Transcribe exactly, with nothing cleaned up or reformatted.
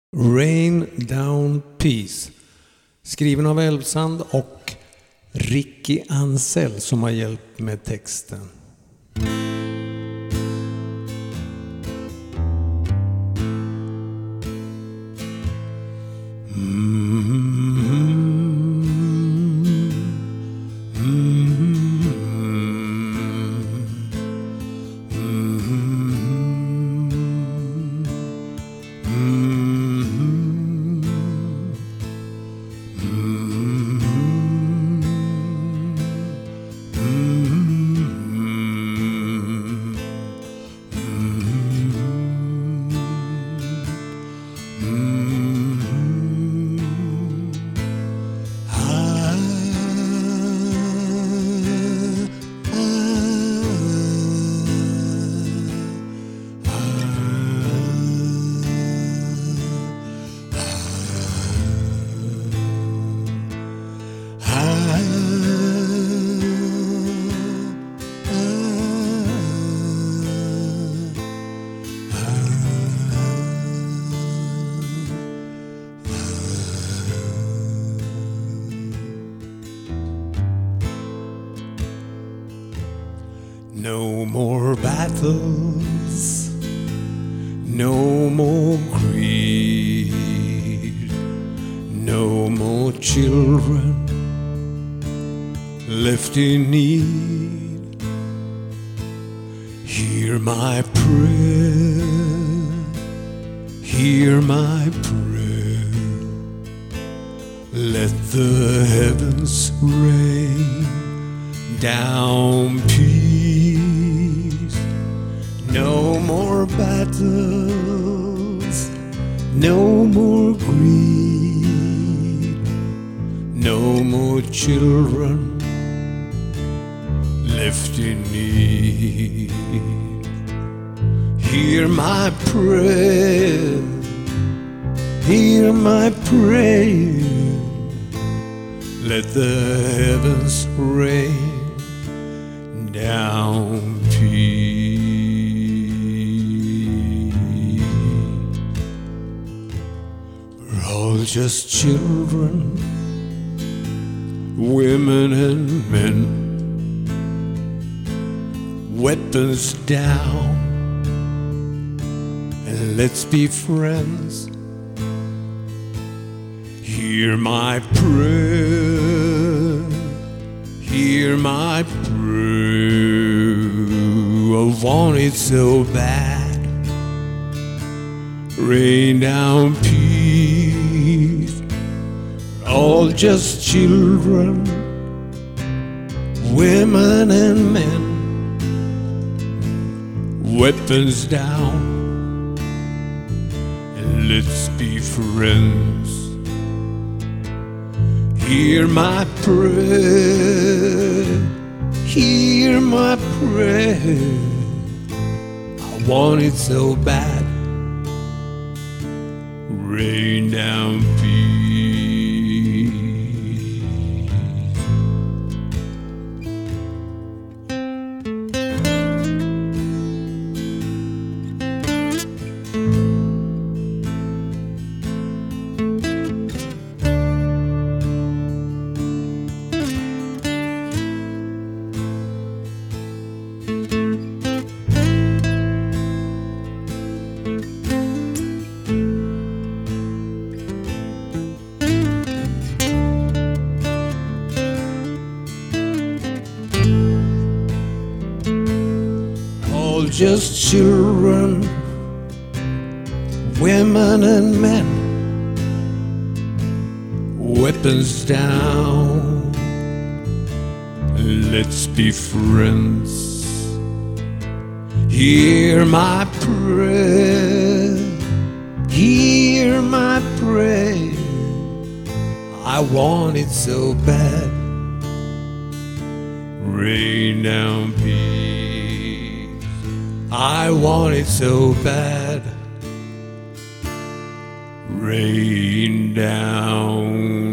Rain Down Peace, skriven av Elvsand och Ricky Ansell som har hjälpt med texten. No more battles, no more greed, no more children left in need. Hear my prayer, hear my prayer. Let the heavens rain down peace. No more battles, no more greed, no more children left in need. Hear my prayer, hear my prayer. Let the heavens rain down peace. We're all just children, women and men. Weapons down, and let's be friends. Hear my prayer, hear my prayer. I want it so bad. Rain down peace. All just children, women and men. Weapons down, and let's be friends. Hear my prayer, hear my prayer. I want it so bad. Rain down peace. Just children, women and men. Weapons down, let's be friends. Hear my prayer, hear my prayer. I want it so bad. Rain down peace. I want it so bad. Rain down